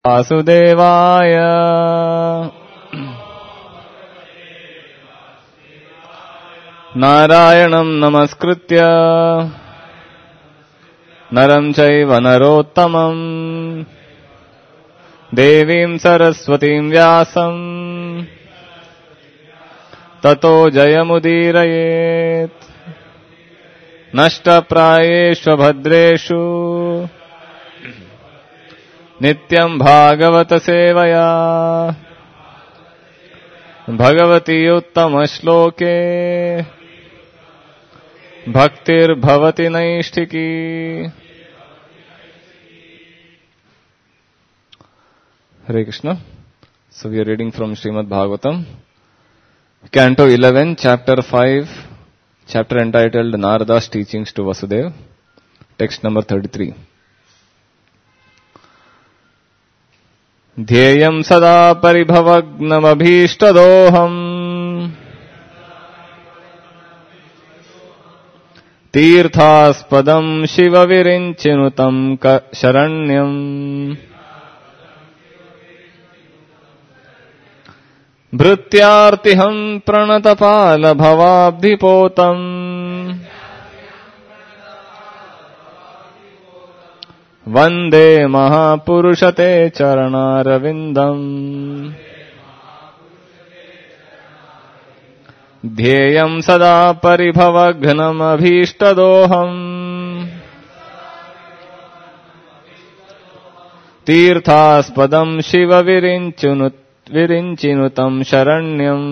वासुदेवाय नारायणं नमस्कृत्य नरं चैव नरोत्तमं देवीं सरस्वतीं व्यासं ततो जयमुदीरयेत्। नष्टप्रायेषु भद्रेषु नित्यं भागवत सेवया Bhagwati उत्तमश्लोके भक्तिर्भवति नैष्ठिकी। Hare Krishna. So we are reading from Srimad Bhagavatam, Canto 11, Chapter 5, chapter entitled Narada's Teachings to Vasudeva, text number 33. ध्येयं सदा परिभवग्नमभीष्टदोहम् तीर्थास्पदं शिवविरिञ्चिनुतं शरण्यम् भृत्यार्तिहं प्रणतपालभवाब्धिपोतम् वन्दे महापुरुषते चरणारविन्दम्। ध्येयं सदा परिभवघ्नमभीष्टदोहम् तीर्थास्पदं शिवविरिञ्चिनुतं शरण्यम्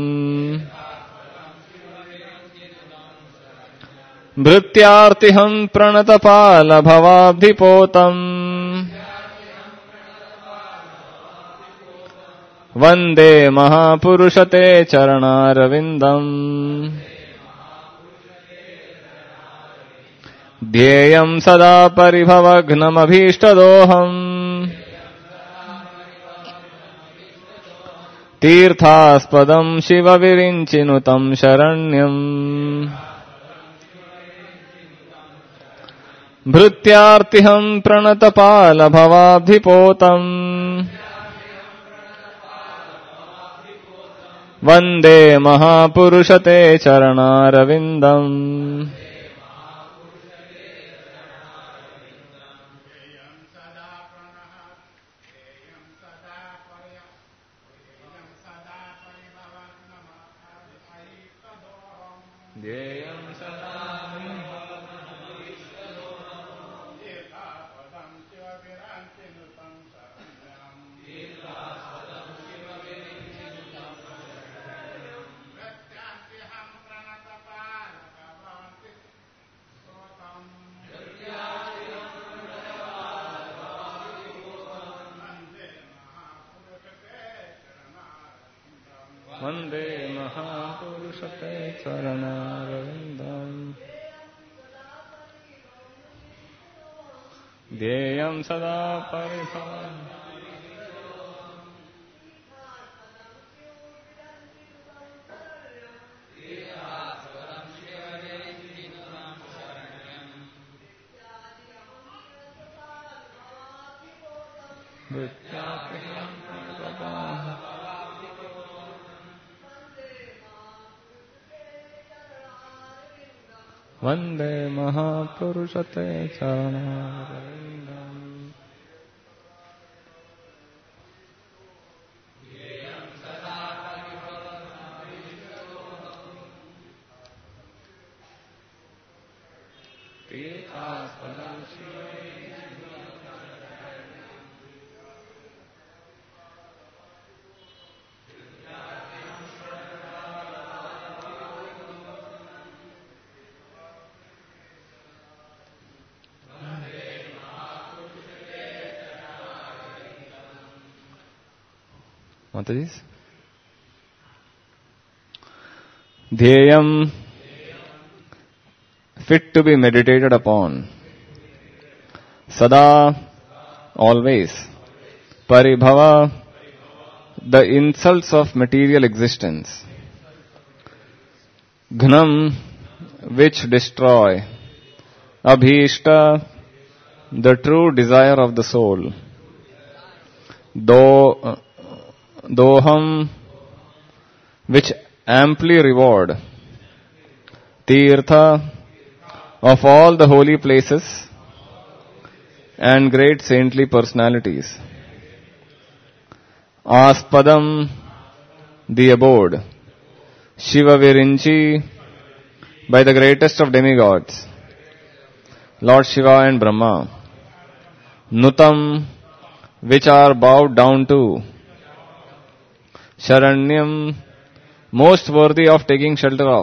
भृत्यार्तिहं प्रणतपालभवाब्धिपोतम् वन्दे महापुरुषते चरणारविन्दम्। ध्येयं सदा परिभवघ्नमभीष्टदोहम् तीर्थास्पदं शिवविरिञ्चिनुतं शरण्यम् भृत्यार्तिहं प्रणतपालभवाब्धिपोतम् वन्दे महापुरुषते चरणारविन्दम्। वन्दे महापुरुषते चरणारविन्दम्। ध्येयं सदा परिभवम् वन्दे महापुरुषते चरणारविन्दम्। Mataji's Dhyayam, fit to be meditated upon. Sada, always. Paribhava, the insults of material existence. Ghnam, which destroy. Abhishta, the true desire of the soul. Doham, which amply reward, Tirtha, of all the holy places and great saintly personalities, Aspadam, the abode, Shiva Virinchi, by the greatest of demigods, Lord Shiva and Brahma, Nutam, which are bowed down to, Sharanyam, most worthy of taking shelter of,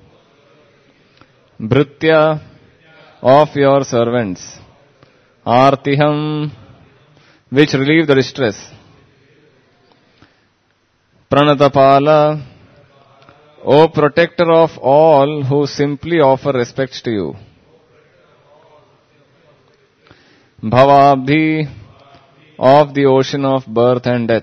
Bhritya, of your servants, Artiham, which relieve the distress, Pranatapala, O protector of all who simply offer respects to you, Bhavabhi, of the ocean of birth and death,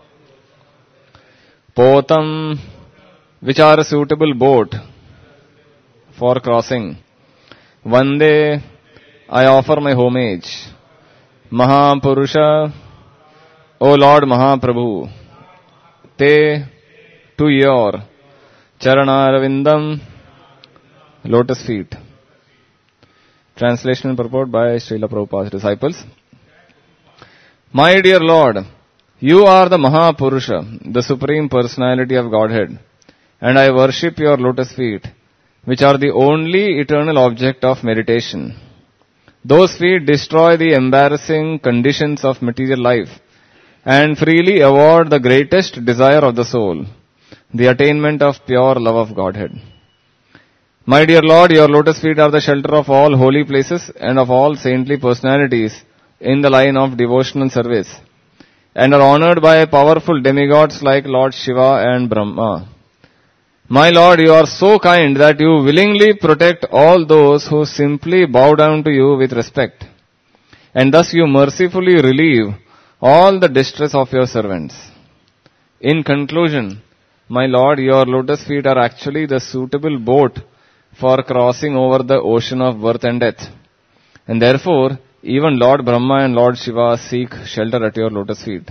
Potam, which are a suitable boat for crossing, Vande, I offer my homage, Mahapurusha, O Lord Mahaprabhu, Te, to your Charanarvindam, lotus feet. Translation and purport by Srila Prabhupada's disciples. My dear Lord, you are the Mahapurusha, the Supreme Personality of Godhead, and I worship your lotus feet, which are the only eternal object of meditation. Those feet destroy the embarrassing conditions of material life and freely award the greatest desire of the soul, the attainment of pure love of Godhead. My dear Lord, your lotus feet are the shelter of all holy places and of all saintly personalities in the line of devotional service, and are honored by powerful demigods like Lord Shiva and Brahma. My Lord, you are so kind that you willingly protect all those who simply bow down to you with respect, and thus you mercifully relieve all the distress of your servants. In conclusion, my Lord, your lotus feet are actually the suitable boat for crossing over the ocean of birth and death, and therefore even Lord Brahma and Lord Shiva seek shelter at your lotus feet.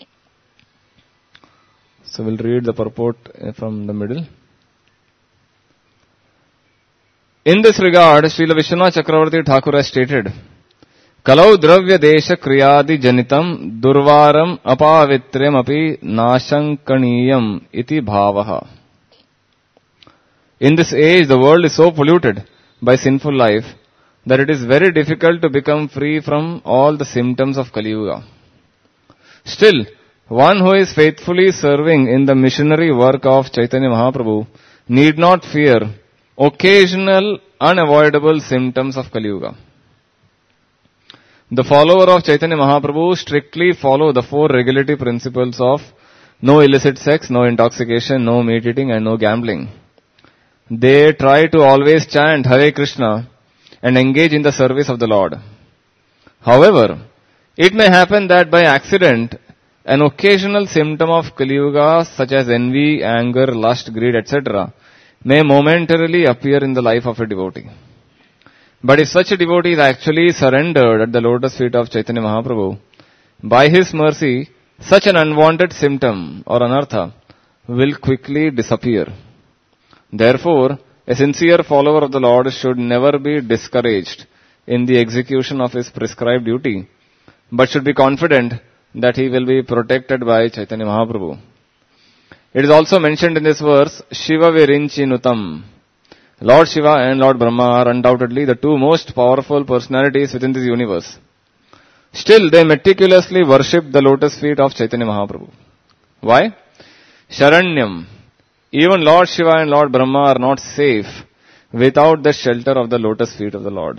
So we'll read the purport from the middle. In this regard, Srila Vishwanath Chakravarti Thakur has stated, Kalau dravya desha kriyadi janitam durvaram apavitrem api nashankaniyam iti bhavaha. In this age, the world is so polluted by sinful life that it is very difficult to become free from all the symptoms of Kali Yuga. Still, one who is faithfully serving in the missionary work of Chaitanya Mahaprabhu need not fear occasional, unavoidable symptoms of Kali Yuga. The follower of Chaitanya Mahaprabhu strictly follow the four regulatory principles of no illicit sex, no intoxication, no meat eating and no gambling. They try to always chant Hare Krishna and engage in the service of the Lord. However, it may happen that by accident, an occasional symptom of Kali Yuga such as envy, anger, lust, greed, etc. may momentarily appear in the life of a devotee. But if such a devotee is actually surrendered at the lotus feet of Chaitanya Mahaprabhu, by his mercy, such an unwanted symptom or anartha will quickly disappear. Therefore, a sincere follower of the Lord should never be discouraged in the execution of his prescribed duty, but should be confident that he will be protected by Chaitanya Mahaprabhu. It is also mentioned in this verse, Shiva Virinchi Nutam. Lord Shiva and Lord Brahma are undoubtedly the two most powerful personalities within this universe. Still, they meticulously worship the lotus feet of Chaitanya Mahaprabhu. Why? Sharanyam. Even Lord Shiva and Lord Brahma are not safe without the shelter of the lotus feet of the Lord.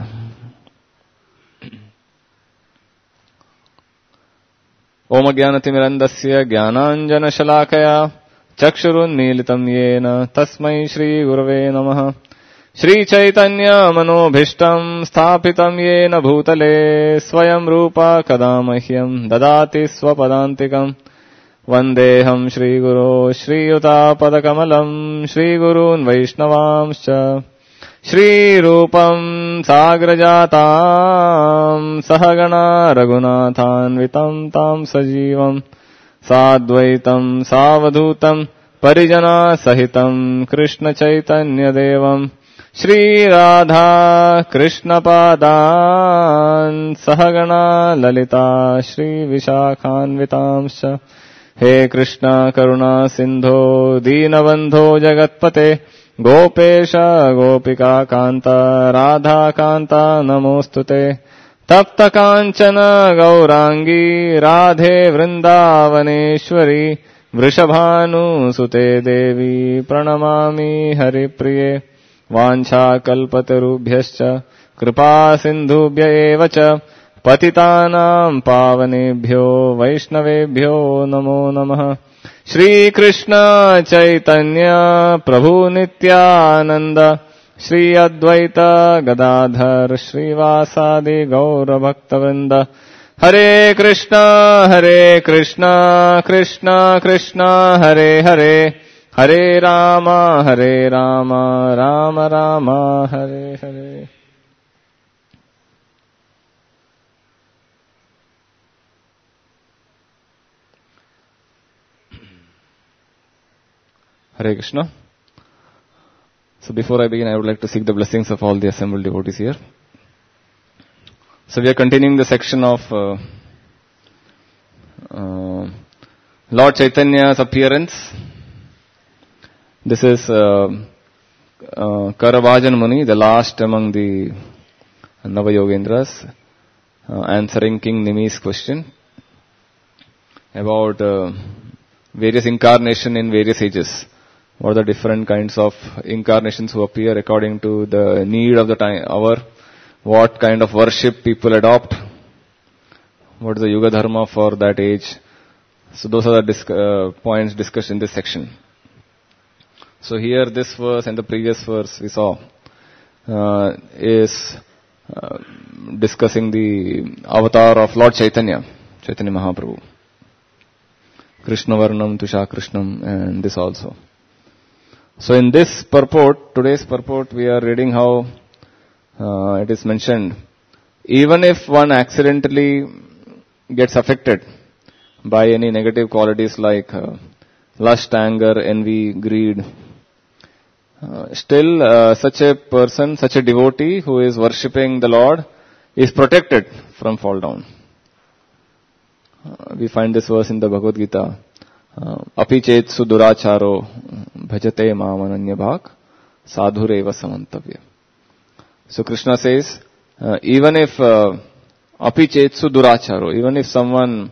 Om Jnanatimirandasya Jnananjana Shalakaya Chakshurunmilitam Yena Tasmai Shri Gurave Namaha Shri Chaitanya Manobhishtam Sthapitam Yena Bhutale Swayam Rupa Kadamahyam Dadati Swapadantikam Vandeham Shri Guru Shri Yuta Padakamalam Shri Gurun Vaishnavamscha श्रीरूपम् साग्रजाताम् सहगणा रघुनाथान्वितम् ताम् सजीवम् साद्वैतम् सावधूतम् परिजना सहितम् कृष्ण चैतन्यदेवम् श्रीराधा कृष्णपादान् सहगणा ललिता श्रीविशाखान्वितांश्च हे कृष्ण करुणा सिन्धो दीनबन्धो जगत्पते गोपेश गोपिका कान्त राधा कान्त नमोऽस्तुते तप्त काञ्चन गौराङ्गी राधे वृन्दावनेश्वरी वृषभानुसुते देवी प्रणमामि हरिप्रिये वाञ्छाकल्पतरुभ्यश्च कृपा सिन्धुभ्य एव च पतितानां पावनेभ्यो वैष्णवेभ्यो नमो नमः। श्रीकृष्ण चैतन्य प्रभु नित्यानंद श्री अद्वैत गदाधर श्रीवासादि गौरभक्तवृंद हरे Krishna Krishna Krishna Hare Hare Hare Ram Ram Ram Hare Hare. Hare Krishna. So before I begin, I would like to seek the blessings of all the assembled devotees here. So we are continuing the section of Lord Chaitanya's appearance. This is Karavajan Muni, the last among the Navayogendras, answering King Nimi's question about various incarnation in various ages. What are the different kinds of incarnations who appear according to the need of the hour? What kind of worship people adopt? What is the Yuga Dharma for that age? So those are the points discussed in this section. So here this verse and the previous verse we saw is discussing the avatar of Lord Chaitanya Mahaprabhu. Krishna Varnam Tusha Krishnam, and this also. So in this purport, today's purport, we are reading how it is mentioned, even if one accidentally gets affected by any negative qualities like lust, anger, envy, greed, still such a person, such a devotee who is worshipping the Lord is protected from fall down. We find this verse in the Bhagavad Gita. Api chetsu duracharo bhajate mamananya bhak sadhureva samantavya. So Krishna says, even if api chetsu duracharo, even if someone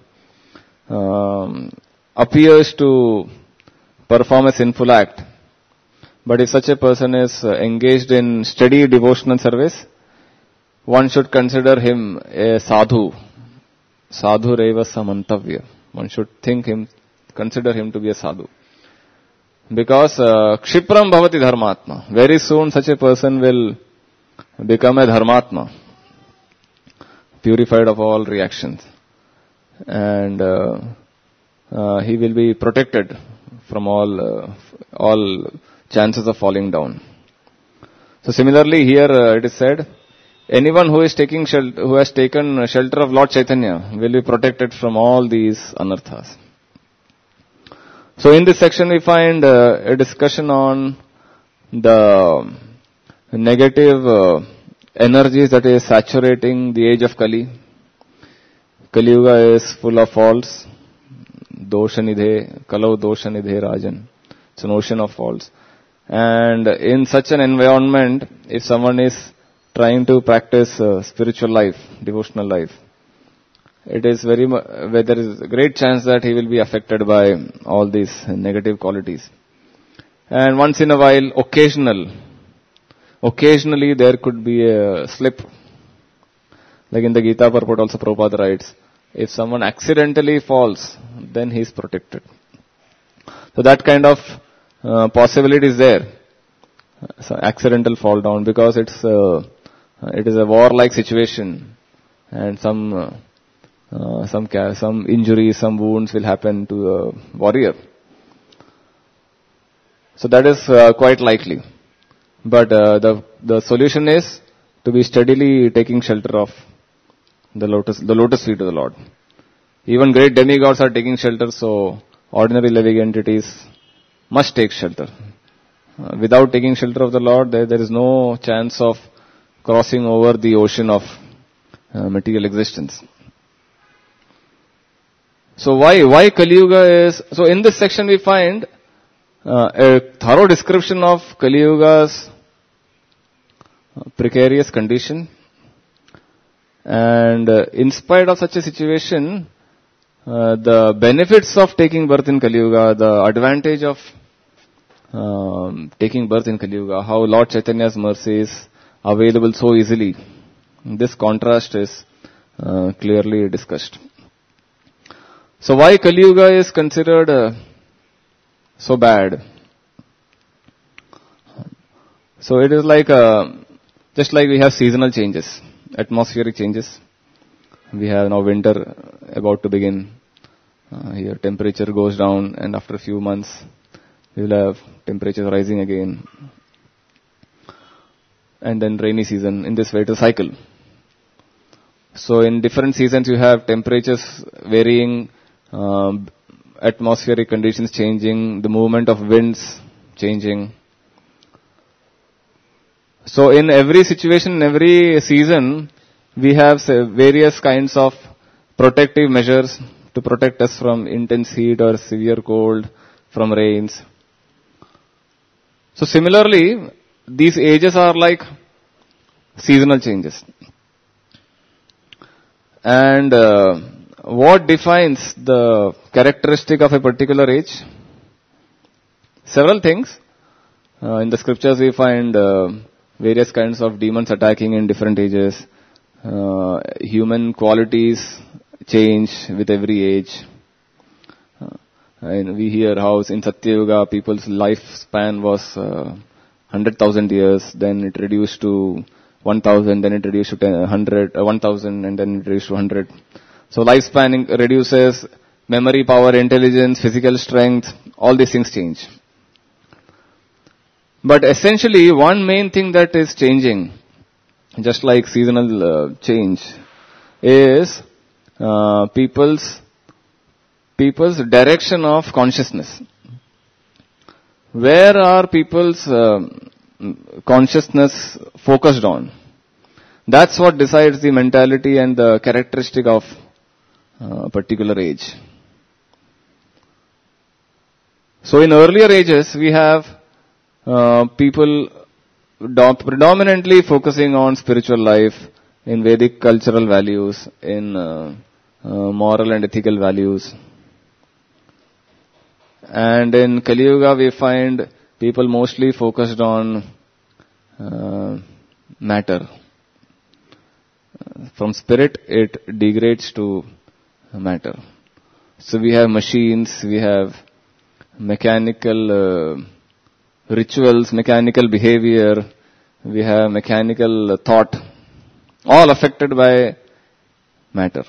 appears to perform a sinful act, but if such a person is engaged in steady devotional service, one should consider him a sadhu. Sadhureva samantavya. One should consider him to be a sadhu. Because kshipram bhavati dharmatma. Very soon such a person will become a dharmatma, purified of all reactions. And he will be protected from all chances of falling down. So similarly here it is said, anyone who has taken shelter of Lord Chaitanya will be protected from all these anarthas. So in this section we find a discussion on the negative energies that is saturating the age of Kali. Kali Yuga is full of faults. Doshanidhe, Kalau Doshanidhe Rajan. It's an ocean of faults. And in such an environment, if someone is trying to practice spiritual life, devotional life, it is there is a great chance that he will be affected by all these negative qualities. And once in a while, occasionally there could be a slip. Like in the Gita purport also Prabhupada writes, if someone accidentally falls, then he is protected. So that kind of possibility is there. So accidental fall down, because it is a war-like situation, and some injuries, some wounds will happen to the warrior. So that is quite likely. But the solution is to be steadily taking shelter of the lotus feet of the Lord. Even great demigods are taking shelter, so ordinary living entities must take shelter. Without taking shelter of the Lord, there is no chance of crossing over the ocean of material existence. So why Kali Yuga is, so in this section we find a thorough description of Kali Yuga's precarious condition, and in spite of such a situation, the benefits of taking birth in Kali Yuga, the advantage of taking birth in Kali Yuga, how Lord Chaitanya's mercy is available so easily. This contrast is clearly discussed. So why Kali Yuga is considered so bad? So it is like just like we have seasonal changes, atmospheric changes. We have now winter about to begin. Here temperature goes down, and after a few months we will have temperature rising again. And then rainy season. In this way, it's a cycle. So in different seasons you have temperatures varying, atmospheric conditions changing, the movement of winds changing. So in every situation, in every season, we have various kinds of protective measures to protect us from intense heat or severe cold, from rains. So similarly, these ages are like seasonal changes. And what defines the characteristic of a particular age? Several things. In the scriptures we find various kinds of demons attacking in different ages. Human qualities change with every age. And we hear how in Satya Yuga people's lifespan was 100,000 years, then it reduced to 1,000, then it reduced to 1,000, and then it reduced to 100. So lifespan reduces, memory power, intelligence, physical strength, all these things change. But essentially, one main thing that is changing, just like seasonal change, is people's direction of consciousness. Where are people's consciousness focused on? That's what decides the mentality and the characteristic of a particular age. So in earlier ages, we have people predominantly focusing on spiritual life, in Vedic cultural values, in moral and ethical values. And in Kali Yuga we find people mostly focused on matter. From spirit it degrades to matter. So we have machines, we have mechanical rituals, mechanical behavior, we have mechanical thought, all affected by matter,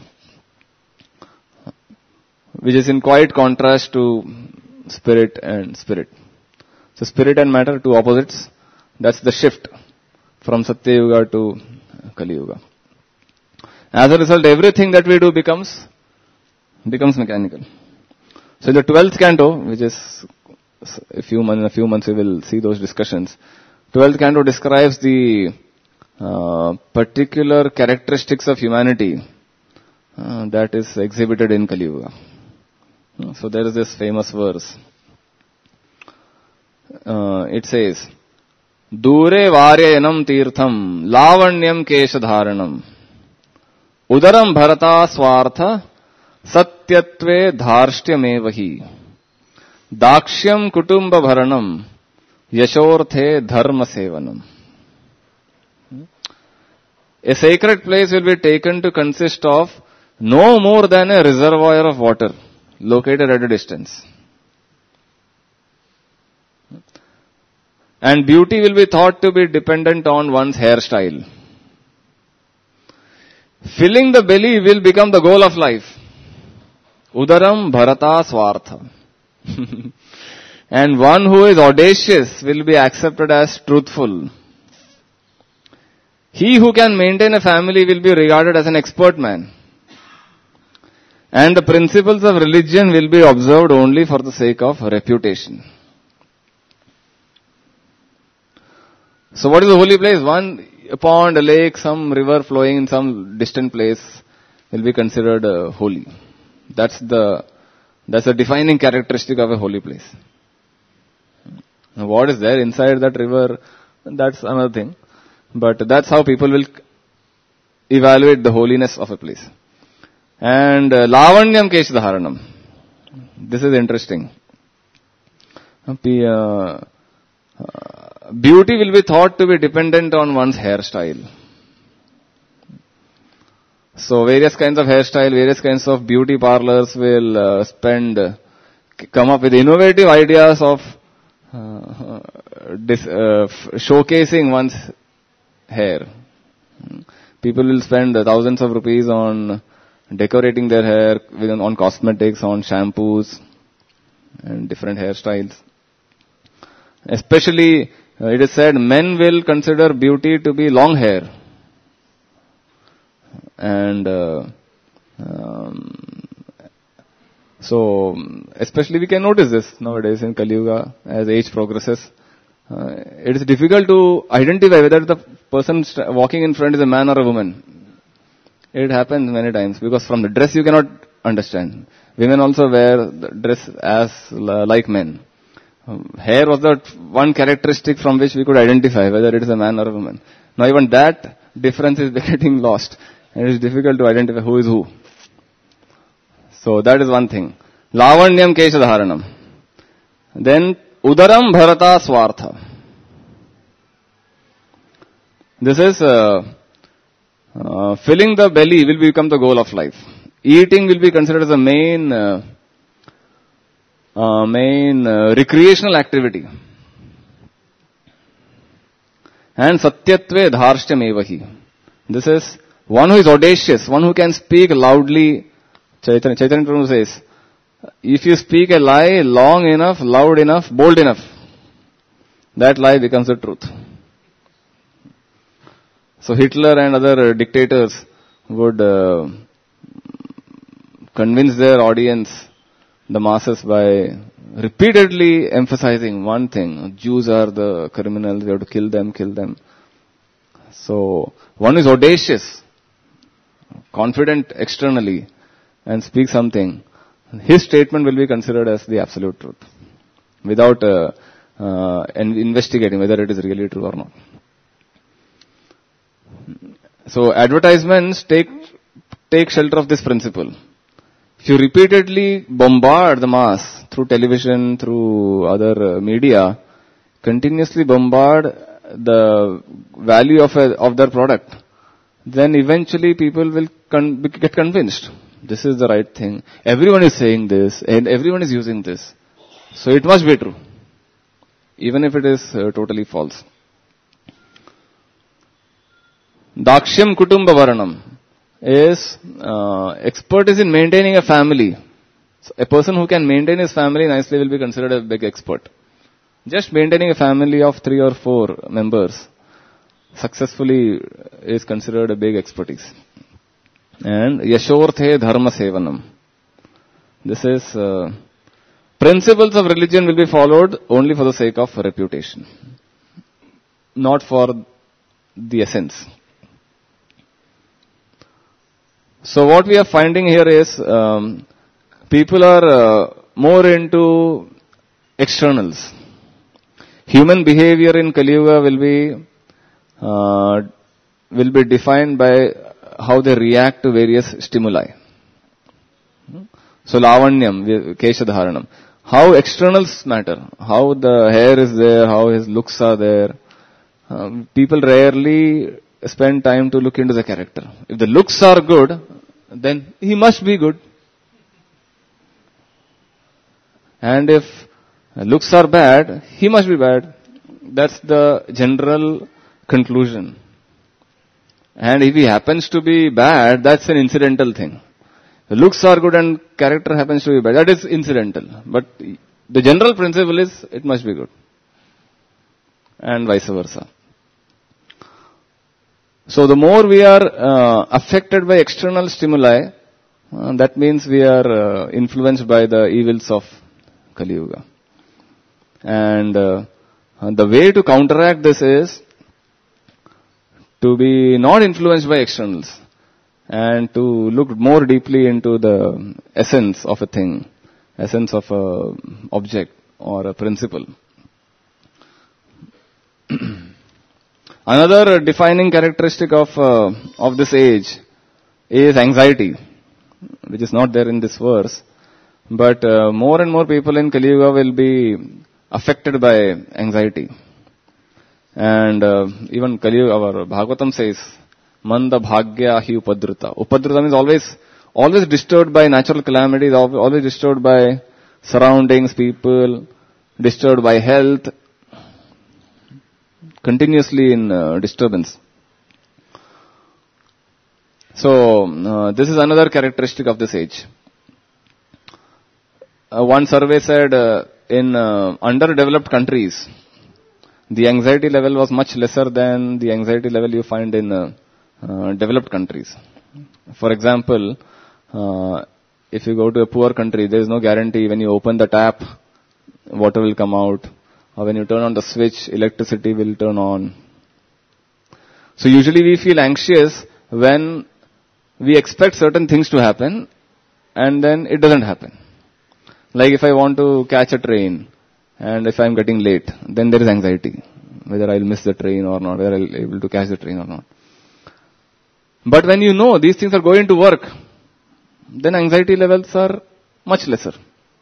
which is in quite contrast to spirit and spirit. So spirit and matter, two opposites. That's the shift from Satya Yuga to Kali Yuga. As a result, everything that we do becomes mechanical. So in the 12th canto, which is in a few months we will see those discussions. 12th canto describes the particular characteristics of humanity that is exhibited in Kali Yuga. So there is this famous verse. It says, Dure varyayanam tirtham lavanyam keshadharanam udaram bharata swartha satyatve dharshtyame dakshyam kutumba bharanam yashorthe dharma sevanam. A sacred place will be taken to consist of no more than a reservoir of water located at a distance. And beauty will be thought to be dependent on one's hairstyle. Filling the belly will become the goal of life. Udaram bharata swartha. And one who is audacious will be accepted as truthful. He who can maintain a family will be regarded as an expert man. And the principles of religion will be observed only for the sake of reputation. So what is a holy place? A pond, a lake, some river flowing in some distant place will be considered holy. That's the defining characteristic of a holy place. Now what is there inside that river? That's another thing. But that's how people will evaluate the holiness of a place. And Lavanyam Keshadharanam. This is interesting. Beauty will be thought to be dependent on one's hairstyle. So various kinds of hairstyle, various kinds of beauty parlors will come up with innovative ideas of showcasing one's hair. People will spend thousands of rupees on decorating their hair, on cosmetics, on shampoos, and different hairstyles. Especially, it is said men will consider beauty to be long hair. And so, especially we can notice this nowadays in Kali Yuga as age progresses. It is difficult to identify whether the person walking in front is a man or a woman. It happens many times because from the dress you cannot understand. Women also wear the dress as like men. Hair was the one characteristic from which we could identify whether it is a man or a woman. Now even that difference is getting lost. And it is difficult to identify who is who. So that is one thing. Lavanyam Keshadharanam. Then Udaram Bharata Swartha. This is filling the belly will become the goal of life. Eating will be considered as the main recreational activity. And Satyatve Dharshtyam Evahi. This is one who is audacious, one who can speak loudly. Chaitanya Prabhu says, if you speak a lie long enough, loud enough, bold enough, that lie becomes the truth. So Hitler and other dictators would convince their audience, the masses, by repeatedly emphasizing one thing: Jews are the criminals, we have to kill them. So one is audacious, confident externally, and speaks something. His statement will be considered as the absolute truth, without investigating whether it is really true or not. So advertisements take shelter of this principle. If you repeatedly bombard the mass through television, through other media, continuously bombard the value of their product, then eventually people will get convinced. This is the right thing. Everyone is saying this and everyone is using this. So it must be true. Even if it is totally false. Dakshyam Kutumba Varanam is expertise in maintaining a family. So a person who can maintain his family nicely will be considered a big expert. Just maintaining a family of 3 or 4 members successfully is considered a big expertise. And Yashorthe Dharma Sevanam. This is principles of religion will be followed only for the sake of reputation, not for the essence. So what we are finding here is people are more into externals. Human behavior in Kali Yuga will be defined by how they react to various stimuli. So Lavanyam, Keshadharanam. How externals matter. How the hair is there, how his looks are there. People rarely spend time to look into the character. If the looks are good, then he must be good. And if looks are bad, he must be bad. That's the general conclusion. And if he happens to be bad, that's an incidental thing. The looks are good and character happens to be bad. That is incidental. But the general principle is it must be good. And vice versa. So the more we are affected by external stimuli, that means we are influenced by the evils of Kali Yuga. And the way to counteract this is to be not influenced by externals and to look more deeply into the essence of a thing, essence of a object or a principle. Another defining characteristic of this age is anxiety, which is not there in this verse, but more and more people in Kali Yuga will be affected by anxiety. And even Kali Yuga, our Bhagavatam says, Manda Bhagya hi upadruta. Upadruta means always disturbed by natural calamities, always disturbed by surroundings, people, disturbed by health, continuously in disturbance. So, this is another characteristic of this age. One survey said in underdeveloped countries, the anxiety level was much lesser than the anxiety level you find in developed countries. For example, if you go to a poor country, there is no guarantee when you open the tap, water will come out. Or when you turn on the switch, electricity will turn on. So usually we feel anxious when we expect certain things to happen and then it doesn't happen. Like if I want to catch a train and if I am getting late, then there is anxiety. Whether I will miss the train or not, whether I will be able to catch the train or not. But when you know these things are going to work, then anxiety levels are much lesser.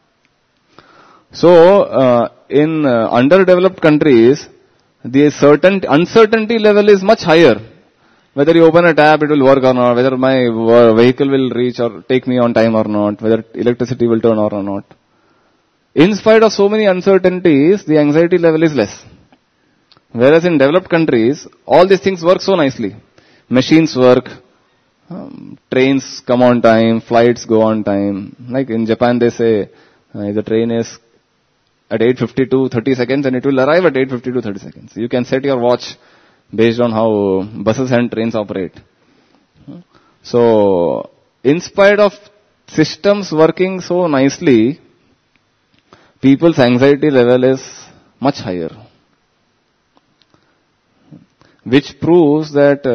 So, in underdeveloped countries, the uncertainty level is much higher. Whether you open a tap, it will work or not. Whether my vehicle will reach or take me on time or not. Whether electricity will turn on or not. In spite of so many uncertainties, the anxiety level is less. Whereas in developed countries, all these things work so nicely. Machines work, trains come on time, flights go on time. Like in Japan, they say the train is at 8:52, 30 seconds and it will arrive at 8:52, 30 seconds. You can set your watch based on how buses and trains operate. So, in spite of systems working so nicely, people's anxiety level is much higher. Which proves that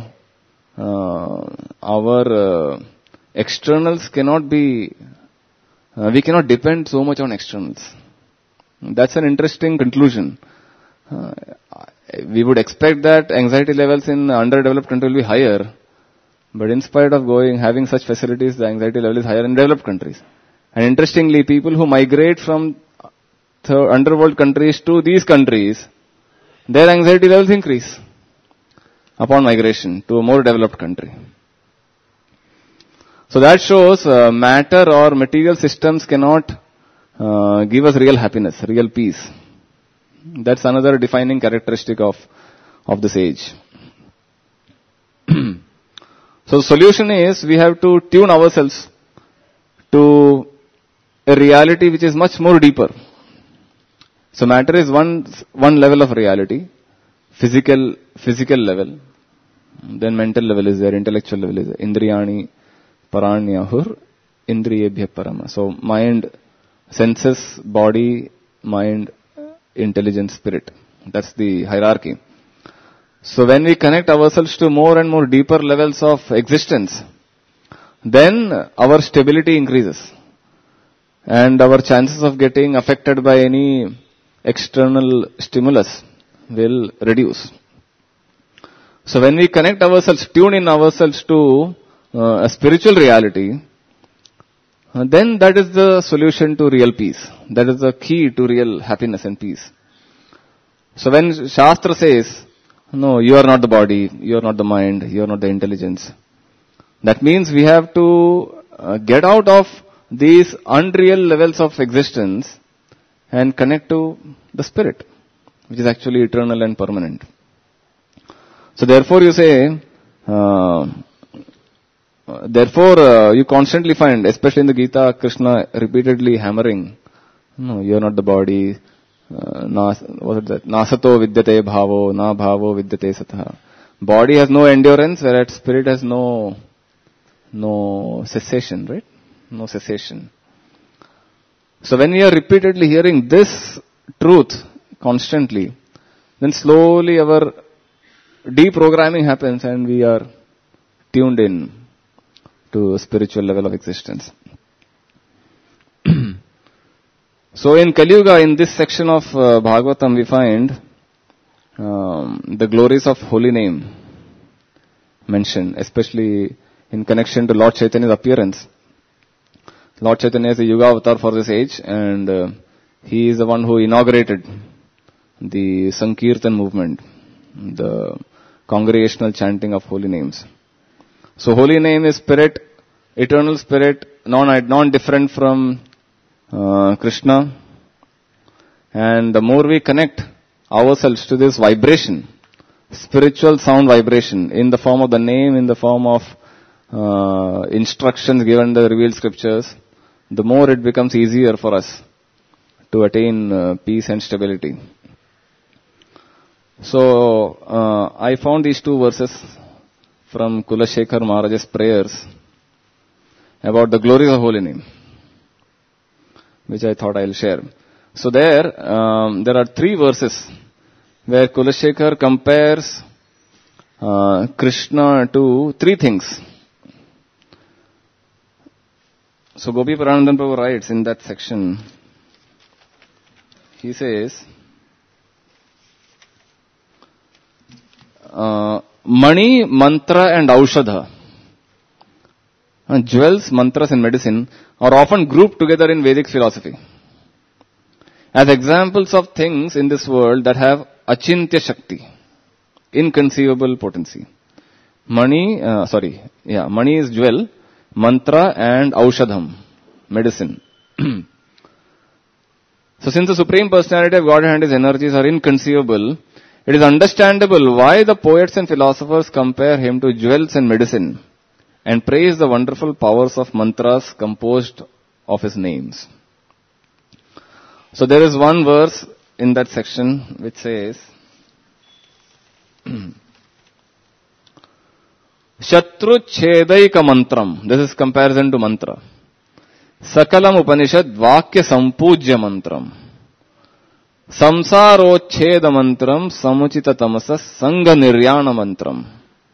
our externals cannot be, we cannot depend so much on externals. That's an interesting conclusion. We would expect that anxiety levels in underdeveloped countries will be higher, but in spite of having such facilities, the anxiety level is higher in developed countries. And interestingly, people who migrate from underworld countries to these countries, their anxiety levels increase upon migration to a more developed country. So that shows matter or material systems cannot give us real happiness, real peace. That's another defining characteristic of this age. So the solution is we have to tune ourselves to a reality which is much more deeper. So matter is one level of reality, physical level. Then mental level is there, intellectual level is there. Indriyani paranyahur indriyebhya parama. So mind, senses, body, mind, intelligence, spirit. That's the hierarchy. So when we connect ourselves to more and more deeper levels of existence, then our stability increases. And our chances of getting affected by any external stimulus will reduce. So when we connect ourselves, tune in ourselves to a spiritual reality, then that is the solution to real peace. That is the key to real happiness and peace. So when Shastra says, no, you are not the body, you are not the mind, you are not the intelligence, that means we have to get out of these unreal levels of existence and connect to the spirit, which is actually eternal and permanent. So therefore you say, you constantly find, especially in the Gita, Krishna repeatedly hammering No, you are not the body. What is that? Nasato vidyate bhavo, na bhavo vidyate satah. Body has no endurance, whereas spirit has no cessation, right? No cessation. So when we are repeatedly hearing this truth constantly, then slowly our deprogramming happens and we are tuned in to a spiritual level of existence. So in Kali Yuga, in this section of Bhagavatam, we find the glories of holy name mentioned, especially in connection to Lord Chaitanya's appearance. Lord Chaitanya is a Yuga avatar for this age, and he is the one who inaugurated the Sankirtan movement, the congregational chanting of holy names. So holy name is spirit, eternal spirit, non-different from Krishna. And the more we connect ourselves to this vibration, spiritual sound vibration, in the form of the name, in the form of instructions given in the revealed scriptures, the more it becomes easier for us to attain peace and stability. So, I found these two verses from Kulashekar Maharaj's prayers about the glories of holy name, which I thought I'll share. So there are three verses where Kulashekar compares Krishna to three things. So Gopi Paranandan Prabhu writes in that section, he says, Mani, mantra and aushadha, jewels, mantras and medicine are often grouped together in Vedic philosophy as examples of things in this world that have achintya shakti, inconceivable potency. Mani is jewel, mantra and aushadham, medicine. So since the Supreme Personality of Godhead and His energies are inconceivable, it is understandable why the poets and philosophers compare Him to jewels and medicine and praise the wonderful powers of mantras composed of His names. So there is one verse in that section which says, Shatru Chedaika Mantram. This is comparison to mantra. Sakalam Upanishad Vakya Sampujya Mantram. Samsarocheda Mantram Samuchita Tamasa Sangha Niryana Mantram.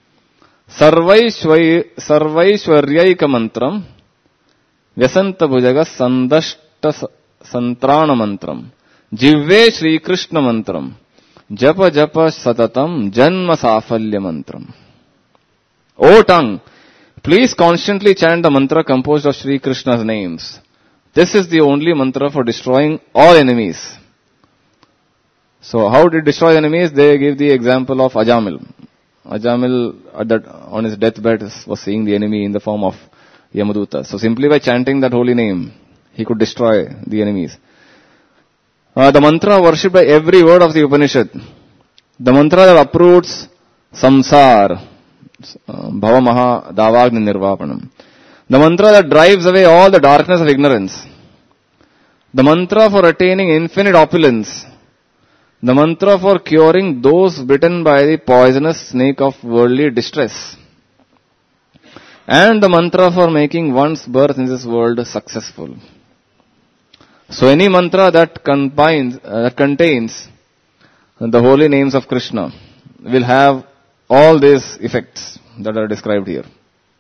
Sarvaishwaryaika Mantram Vyasanta Bhujaga Sandashta Santrana Mantram. Jivve Shri Krishna Mantram. Japa Japa Satatam Janma Safalya Mantram. O tongue, please constantly chant the mantra composed of Shri Krishna's names. This is the only mantra for destroying all enemies. So how did destroy enemies? They give the example of Ajamil. Ajamil on his deathbed was seeing the enemy in the form of Yamaduta. So simply by chanting that holy name, he could destroy the enemies. The mantra worshipped by every word of the Upanishad. The mantra that uproots samsara. Bhava Maha Davagni Nirvapanam. The mantra that drives away all the darkness of ignorance. The mantra for attaining infinite opulence. The mantra for curing those bitten by the poisonous snake of worldly distress. And the mantra for making one's birth in this world successful. So any mantra that contains the holy names of Krishna will have all these effects that are described here.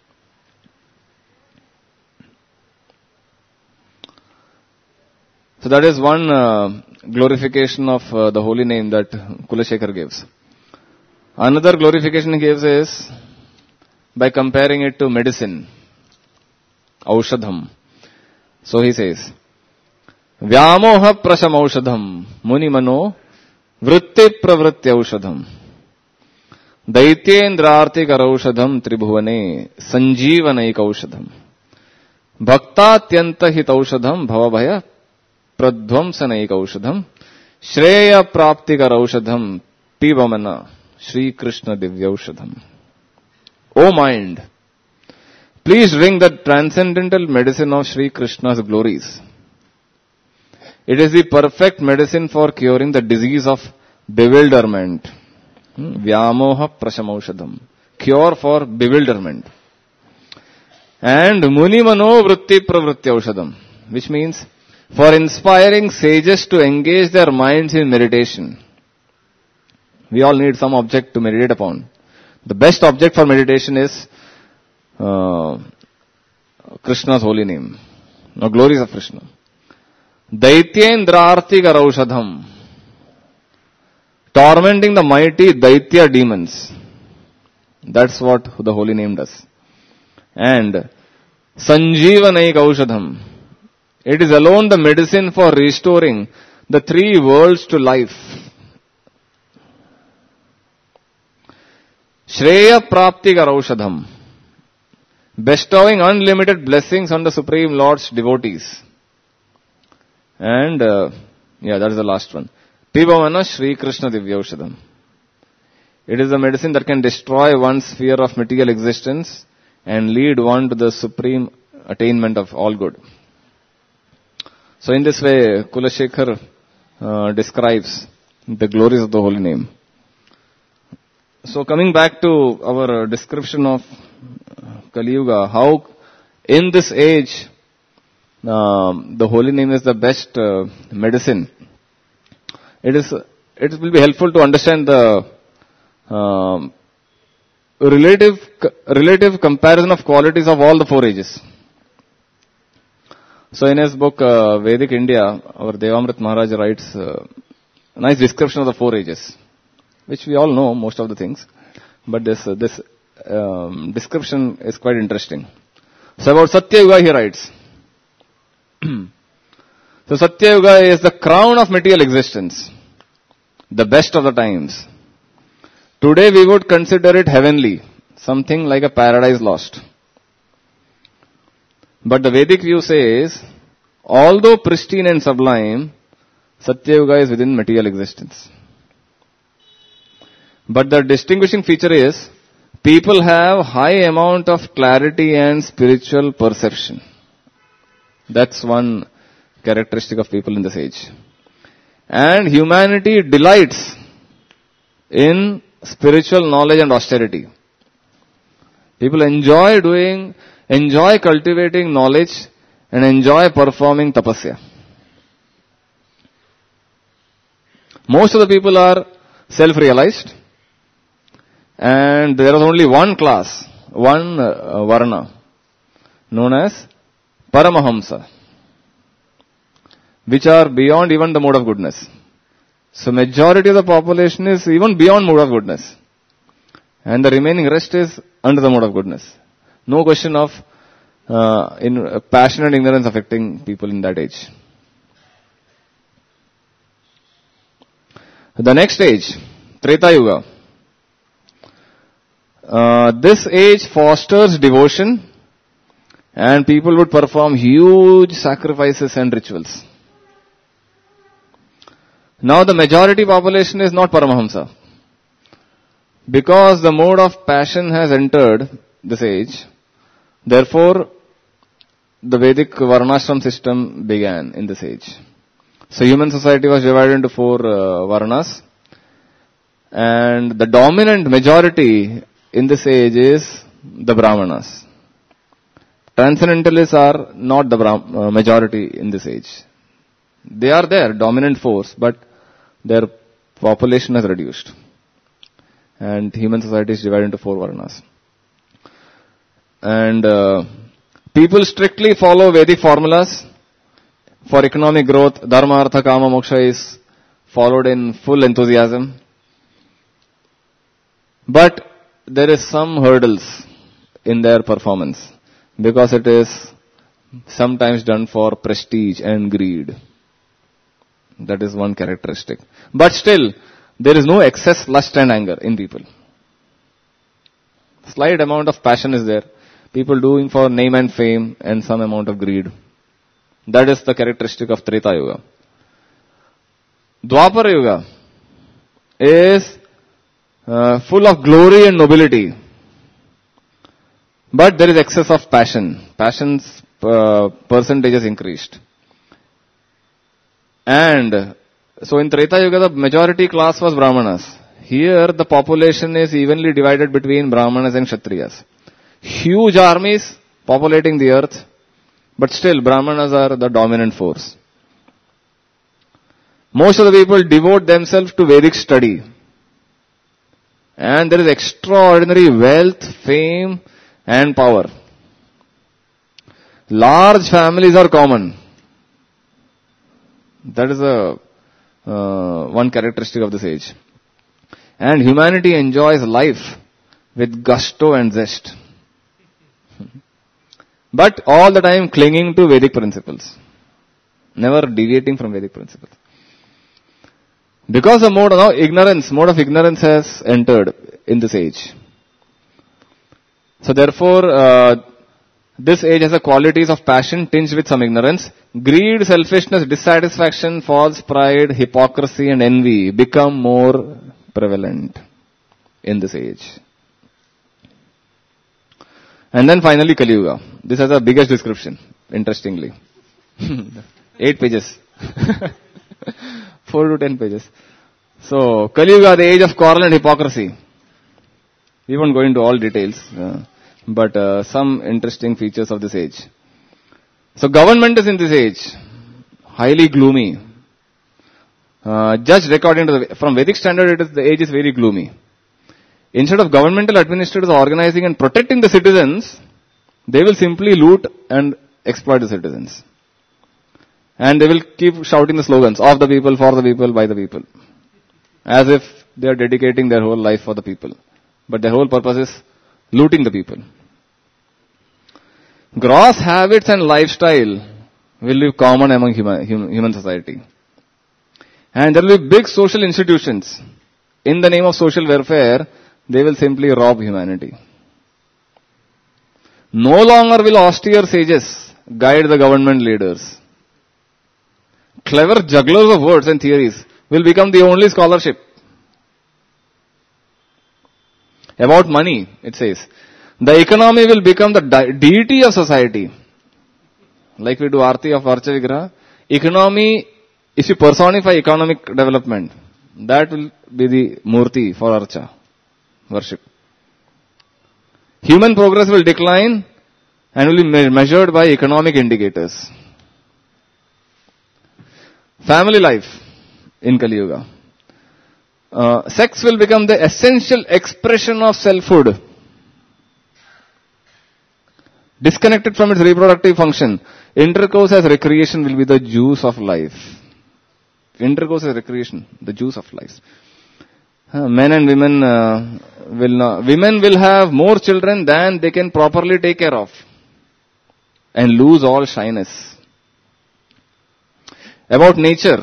So that is one glorification of the holy name that Kulashekar gives. Another glorification he gives is by comparing it to medicine, aushadham. So he says, Vyamoha prasham aushadham, muni mano vritti pravritti aushadham. Daityendrartik araushadham tribhuvane sanjeevanaik aushadham. Bhaktatyanta hit aushadham bhavabhaya pradvamsanaik aushadham. Shreya praptik araushadham pivamana Shri Krishna divyaushadham. O mind, please drink the transcendental medicine of Shri Krishna's glories. It is the perfect medicine for curing the disease of bewilderment. Vyamoha prashamaushadam. Cure for bewilderment. And Muni Mano Vritti Pravritti Aushadam, which means for inspiring sages to engage their minds in meditation. We all need some object to meditate upon. The best object for meditation is Krishna's holy name. Now, glories of Krishna. Daityendrarti Garaushadham. Tormenting the mighty Daitya demons. That's what the holy name does. And Sanjeevanaik Aushadham. It is alone the medicine for restoring the three worlds to life. Shreya Prapti Garaushadham. Bestowing unlimited blessings on the Supreme Lord's devotees. And, that is the last one. Pibamana Shri Krishna Divyaushadham. It is the medicine that can destroy one's sphere of material existence and lead one to the supreme attainment of all good. So in this way, Kulashekar describes the glories of the holy name. So coming back to our description of Kali Yuga, how in this age the holy name is the best medicine. It will be helpful to understand the relative comparison of qualities of all the four ages. So in his book Vedic India, our Devamrit Maharaj writes a nice description of the four ages, which we all know most of the things, but this description is quite interesting. So about Satya Yuga he writes. So Satya Yuga is the crown of material existence, the best of the times. Today we would consider it heavenly, something like a paradise lost. But the Vedic view says, although pristine and sublime, Satya Yuga is within material existence. But the distinguishing feature is, people have high amount of clarity and spiritual perception. That's one characteristic of people in this age. And humanity delights in spiritual knowledge and austerity. People enjoy cultivating knowledge and enjoy performing tapasya. Most of the people are self-realized, and there is only one class, one varna, known as Paramahamsa, which are beyond even the mode of goodness. So majority of the population is even beyond mode of goodness. And the remaining rest is under the mode of goodness. No question of passion and ignorance affecting people in that age. The next age, Treta Yuga. This age fosters devotion, and people would perform huge sacrifices and rituals. Now the majority population is not Paramahamsa. Because the mode of passion has entered this age, therefore the Vedic Varnashram system began in this age. So human society was divided into four Varnas, and the dominant majority in this age is the Brahmanas. Transcendentalists are not the majority in this age. They are there, dominant force, but their population has reduced. And human society is divided into four Varnas. And people strictly follow Vedic formulas for economic growth. Dharma, Artha, Kama, Moksha is followed in full enthusiasm. But there is some hurdles in their performance, because it is sometimes done for prestige and greed. That is one characteristic. But still, there is no excess lust and anger in people. Slight amount of passion is there. People doing for name and fame, and some amount of greed. That is the characteristic of Treta Yuga. Dwapara Yuga is full of glory and nobility. But there is excess of passion. Passion's percentage is increased. And so in Treta Yuga, the majority class was Brahmanas. Here, the population is evenly divided between Brahmanas and Kshatriyas. Huge armies populating the earth, but still Brahmanas are the dominant force. Most of the people devote themselves to Vedic study. And there is extraordinary wealth, fame, and power. Large families are common. That is one characteristic of this age. And humanity enjoys life with gusto and zest. But all the time clinging to Vedic principles. Never deviating from Vedic principles. Because the mode of ignorance has entered in this age. So therefore, this age has the qualities of passion tinged with some ignorance. Greed, selfishness, dissatisfaction, false pride, hypocrisy and envy become more prevalent in this age. And then finally Kali Yuga. This has the biggest description, interestingly. 8 pages. 4 to 10 pages. So, Kali Yuga, the age of quarrel and hypocrisy. We won't go into all details, but some interesting features of this age. So, government is in this age highly gloomy. Judged according to from Vedic standard, the age is very gloomy. Instead of governmental administrators organizing and protecting the citizens, they will simply loot and exploit the citizens. And they will keep shouting the slogans, of the people, for the people, by the people. As if they are dedicating their whole life for the people. But their whole purpose is looting the people. Gross habits and lifestyle will be common among human society. And there will be big social institutions. In the name of social welfare, they will simply rob humanity. No longer will austere sages guide the government leaders. Clever jugglers of words and theories will become the only scholarship. About money, it says, the economy will become the deity of society. Like we do Aarti of Archa Vigraha. Economy, if you personify economic development, that will be the Murti for Archa, worship. Human progress will decline and will be measured by economic indicators. Family life in Kali Yuga. Sex will become the essential expression of selfhood. Disconnected from its reproductive function, intercourse as recreation will be the juice of life. Intercourse as recreation, the juice of life. Men and women will have more children than they can properly take care of and lose all shyness. About nature.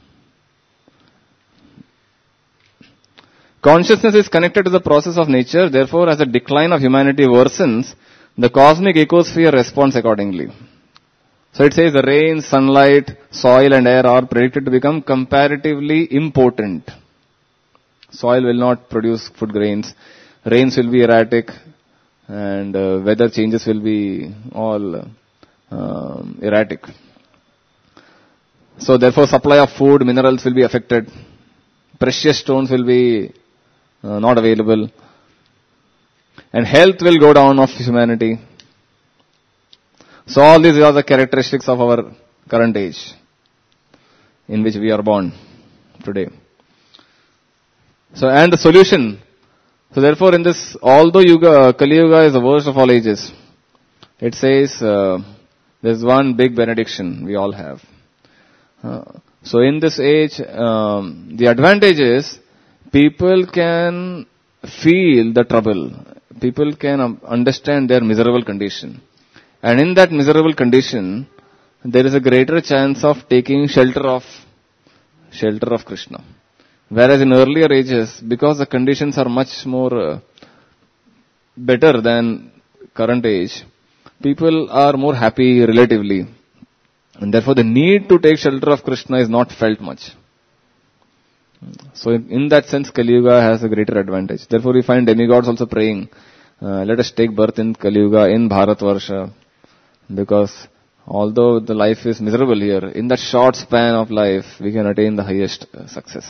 Consciousness is connected to the process of nature, therefore as the decline of humanity worsens, the cosmic ecosphere responds accordingly. So it says the rain, sunlight, soil and air are predicted to become comparatively impotent. Soil will not produce food grains, rains will be erratic and weather changes will be all erratic. So therefore supply of food, minerals will be affected. Precious stones will be not available. And health will go down of humanity. So all these are the characteristics of our current age in which we are born today. So and the solution. So therefore in this, although Kali Yuga is the worst of all ages, it says there's one big benediction we all have. So in this age, the advantage is people can feel the trouble. People can understand their miserable condition. And in that miserable condition, there is a greater chance of taking shelter of Krishna. Whereas in earlier ages, because the conditions are much more better than current age, people are more happy relatively. And therefore the need to take shelter of Krishna is not felt much. So in that sense, Kali Yuga has a greater advantage. Therefore we find demigods also praying, let us take birth in Kali Yuga, in Bharatvarsha, because although the life is miserable here, in that short span of life, we can attain the highest success.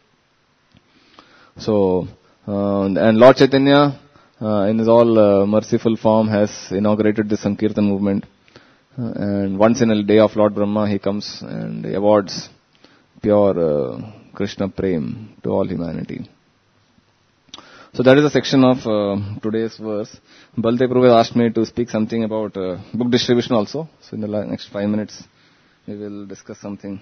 So, and Lord Chaitanya, in his all merciful form, has inaugurated the Sankirtan movement. And once in a day of Lord Brahma, he comes and awards pure Krishna Prem to all humanity. So that is a section of today's verse. Baldev Prabhu asked me to speak something about book distribution also. So in the next 5 minutes, we will discuss something.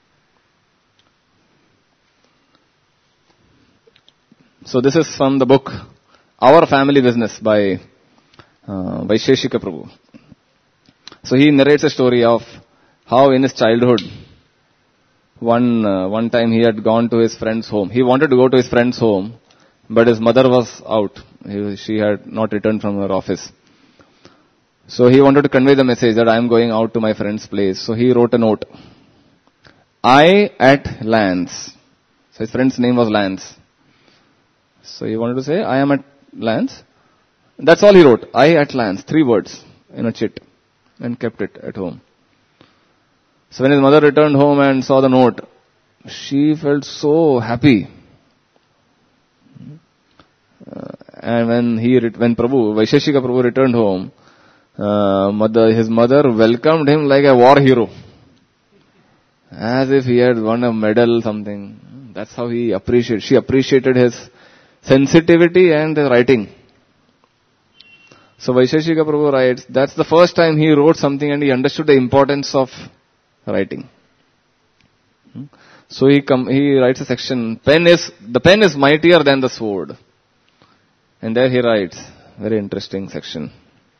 So this is from the book Our Family Business by Vaisheshika Prabhu. So he narrates a story of how in his childhood, one time he had gone to his friend's home. He wanted to go to his friend's home, but his mother was out. She had not returned from her office. So he wanted to convey the message that I am going out to my friend's place. So he wrote a note. I at Lance. So his friend's name was Lance. So he wanted to say, I am at Lance. That's all he wrote. I at Lance. 3 words in a chit. And kept it at home. So when his mother returned home and saw the note, she felt so happy. And when Vaisheshika Prabhu returned home, his mother welcomed him like a war hero. As if he had won a medal, something. That's how she appreciated his sensitivity and his writing. So Vaisheshika Prabhu writes, that's the first time he wrote something and he understood the importance of writing. So he writes a section, the pen is mightier than the sword. And there he writes, very interesting section.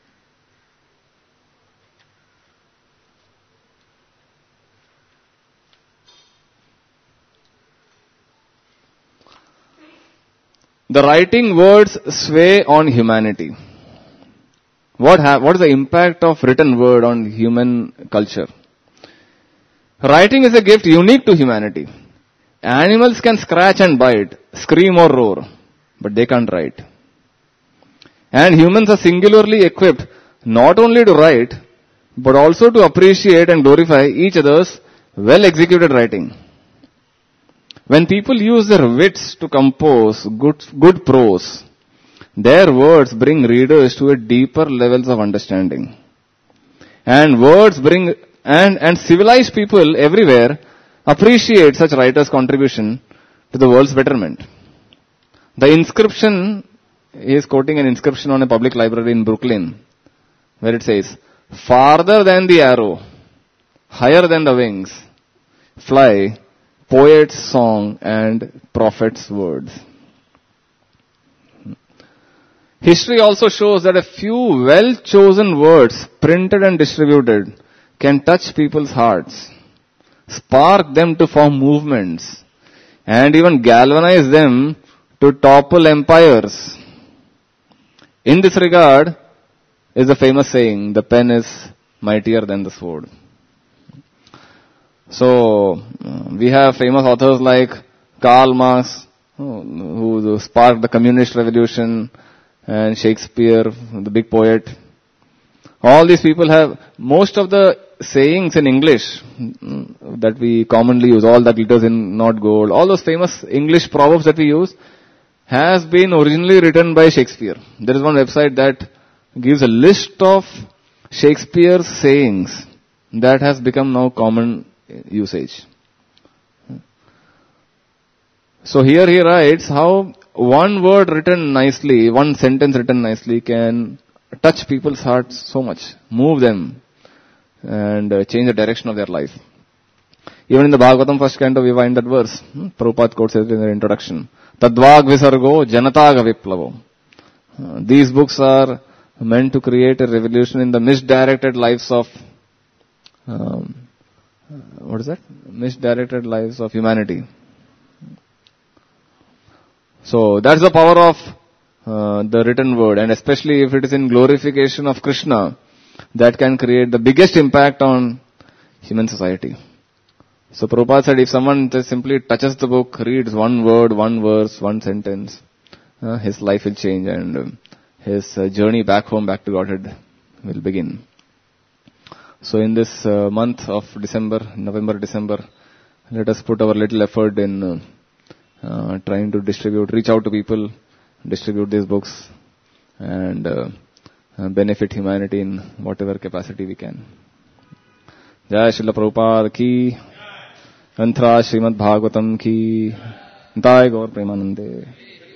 The writing words sway on humanity. What is the impact of written word on human culture? Writing is a gift unique to humanity. Animals can scratch and bite, scream or roar, but they can't write. And humans are singularly equipped not only to write, but also to appreciate and glorify each other's well-executed writing. When people use their wits to compose good prose, their words bring readers to a deeper levels of understanding. And words bring and civilized people everywhere appreciate such writers' contribution to the world's betterment. The inscription, he is quoting an inscription on a public library in Brooklyn, where it says, farther than the arrow, higher than the wings, fly poet's song and prophet's words. History also shows that a few well-chosen words, printed and distributed, can touch people's hearts, spark them to form movements, and even galvanize them to topple empires. In this regard is a famous saying, the pen is mightier than the sword. So, we have famous authors like Karl Marx, who sparked the communist revolution, and Shakespeare, the big poet. All these people have, most of the sayings in English that we commonly use, all that glitters in not gold, all those famous English proverbs that we use, has been originally written by Shakespeare. There is one website that gives a list of Shakespeare's sayings that has become now common usage. So here he writes how one word written nicely, one sentence written nicely can touch people's hearts so much, move them and change the direction of their life. Even in the Bhagavatam first canto we find that verse. Prabhupada quotes it in the introduction. Tadvag visargo janataga viplavo. These books are meant to create a revolution in the misdirected lives of misdirected lives of humanity. So that's the power of the written word, and especially if it is in glorification of Krishna, that can create the biggest impact on human society. So Prabhupada said if someone just simply touches the book, reads one word, one verse, one sentence, his life will change and his journey back home, back to Godhead will begin. So in this month of December, November, December, let us put our little effort in trying to reach out to people, distribute these books, and benefit humanity in whatever capacity we can. Jai Srila Prabhupada ki, Antra Srimad Bhagavatam ki, Nitai Gaur Premanande.